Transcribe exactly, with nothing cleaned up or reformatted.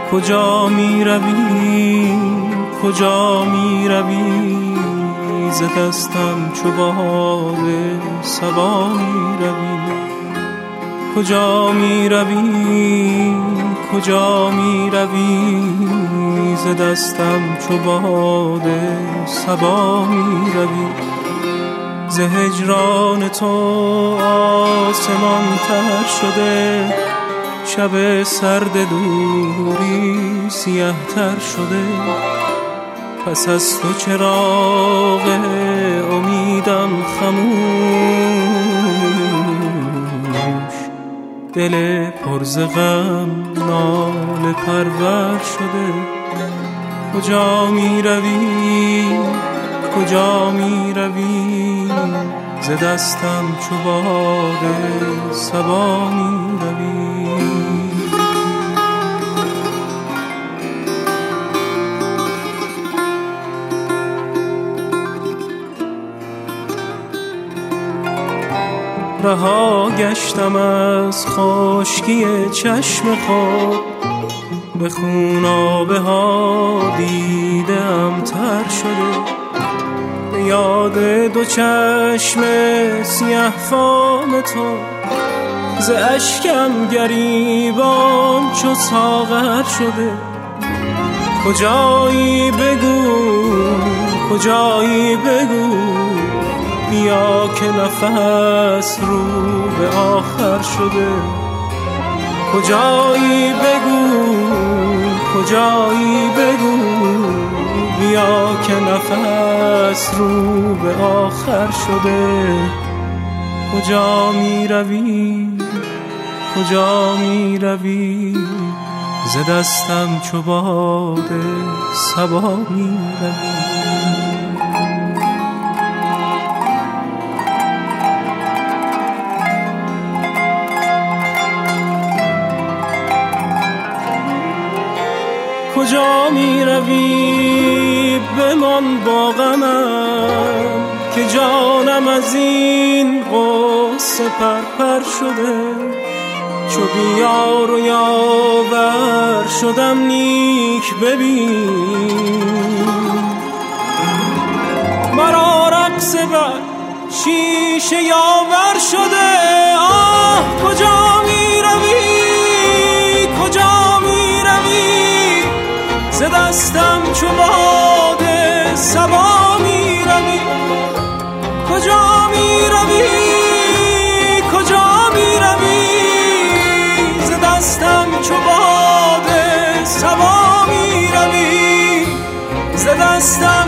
کجا می روی کجا می روی ز دستم چو باد صبا می روی کجا می روی کجا می روی ز دستم چو باد صبا می روی ز هجران تو آسمان تر شده شب سرد دوری سیه تر شده پس از تو چراغ امیدم خموش دل پر ز غم ناله پرور شده کجا می روی کجا می روی ز دستم چو باد صبا می روی رها گشتم از خشکی چشم خود به خونابه ها دیدم تر شده به یاد دو چشم سیه فام تو ز اشکم گریبان چو ساغر شده کجایی بگو کجایی بگو بیا که نفس رو به آخر شده کجایی بگو کجایی بگو بیا که نفس رو به آخر شده کجا می روی کجا می روی ز دستم چو باد صبا می روی کجا می روی بمان با غمم که جانم از این غصه پرپر شده چو بیار و یاور شدم نیک ببین مرا رقص بر شیشه یاور شده آه کجا می روی کجا می روی ز دستم چو باد صبا می روی کجا می روی کجا می روی ز دستم چو باد صبا می روی ز دستم